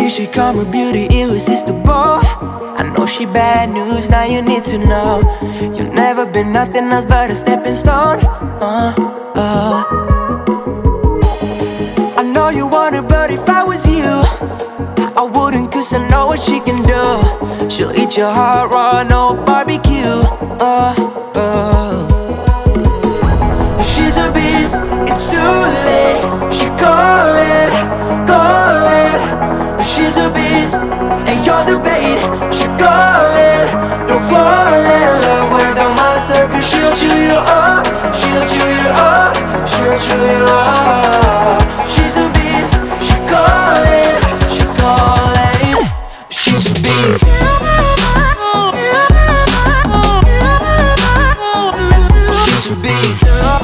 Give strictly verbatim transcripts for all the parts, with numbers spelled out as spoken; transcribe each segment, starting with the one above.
she calm, her beauty irresistible. I know she bad news, now you need to know. You've never been nothing else but a stepping stone. uh, uh. I know you want her, but if I was you, I wouldn't, cause I know what she can do. She'll eat your heart raw, no barbecue. uh, uh. She's a beast, it's too late. She callin', callin'. She's a beast, and you're the bait. She callin', don't fall in love with a monster, cause she'll chew you up, she'll chew you up, she'll chew you up. She's a beast, she callin', she callin'. She's a beast. She's a beast.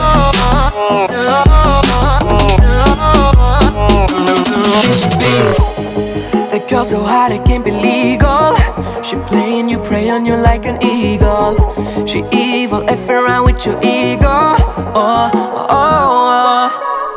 She's a beast. That girl so hot it can't be legal. She playing you, prey on you like an eagle. She evil, F around with your ego. Oh, oh, oh.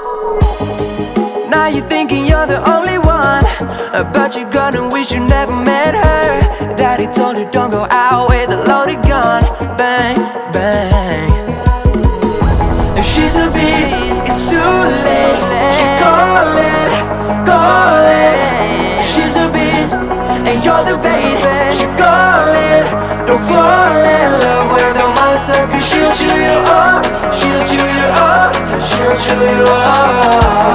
Now you're thinking you're the only one, but you're gonna wish you never met her. Daddy told her don't go out with a loaded gun. Bang, bang. She's a beast, it's too late. She callin', callin'. She's a beast, and you're the bait. She callin', don't fall in love with a monster, cause she'll chew you up, she'll chew you up, she'll chew you up.